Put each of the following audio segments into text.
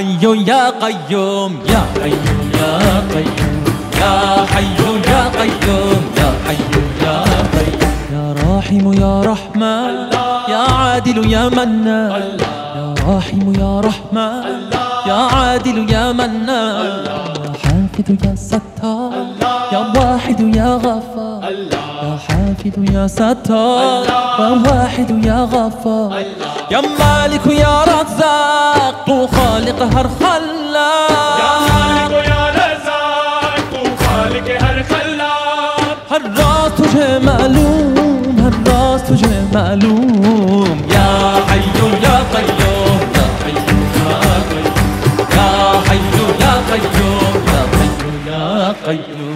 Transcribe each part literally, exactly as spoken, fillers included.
حي يا قيوم يا حي يا قيوم يا حي يا قيوم يا حي يا قيوم يا راحم يا رحمن يا عادل يا منان يا راحم يا رحمن يا عادل يا منان يا حافظ يا ستار يا واحد يا غفار يا حافظ يا ستار يا واحد يا غفار يا مالك يا رزاق تو خالق هر خلاق يا مالك يا رزاق تو خالق هر خلاق हर राज तुझे मालूम हर राज तुझे मालूम या हय्यु या क़य्यूम या हय्यु या क़य्यूम या हय्यु या क़य्यूम या हय्यु या क़य्यूम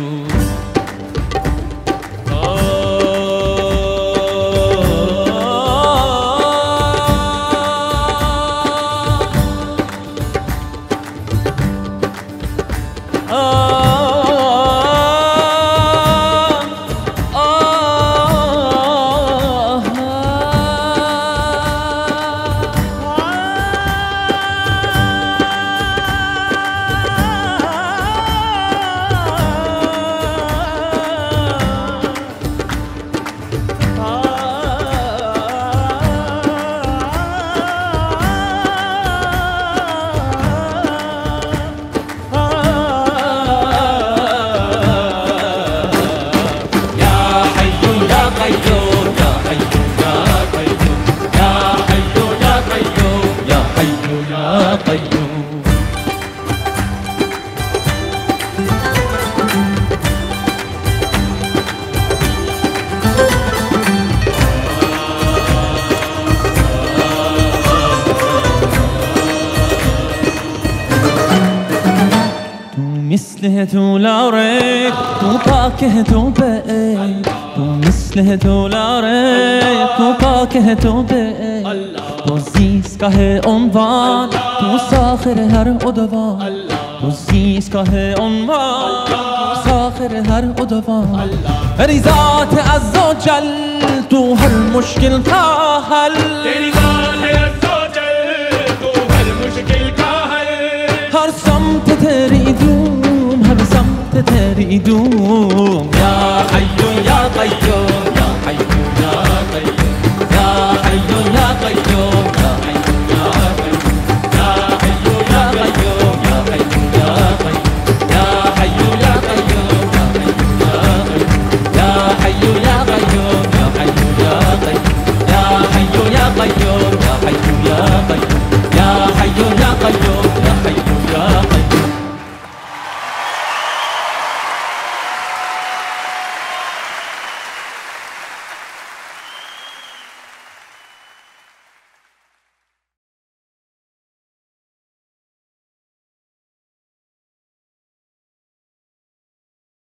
مثله تو لا ريب تو پاکه تو بعید تو مثله تو لا ريب تو پاکه تو بعید تو زیستگاه عنوان تو ساخر هر عنوان تو زیستگاه عنوان تو ساخر هر عنوان تیری ذات عز و جل تو هر مشکل کا حل تیری ذات عز و جل تو ہر مشکل کا حل ہر سمت تیری دوم ہر سمت تیری دوم یا حی یا قیوم یا حی یا قیوم یا حی یا قیوم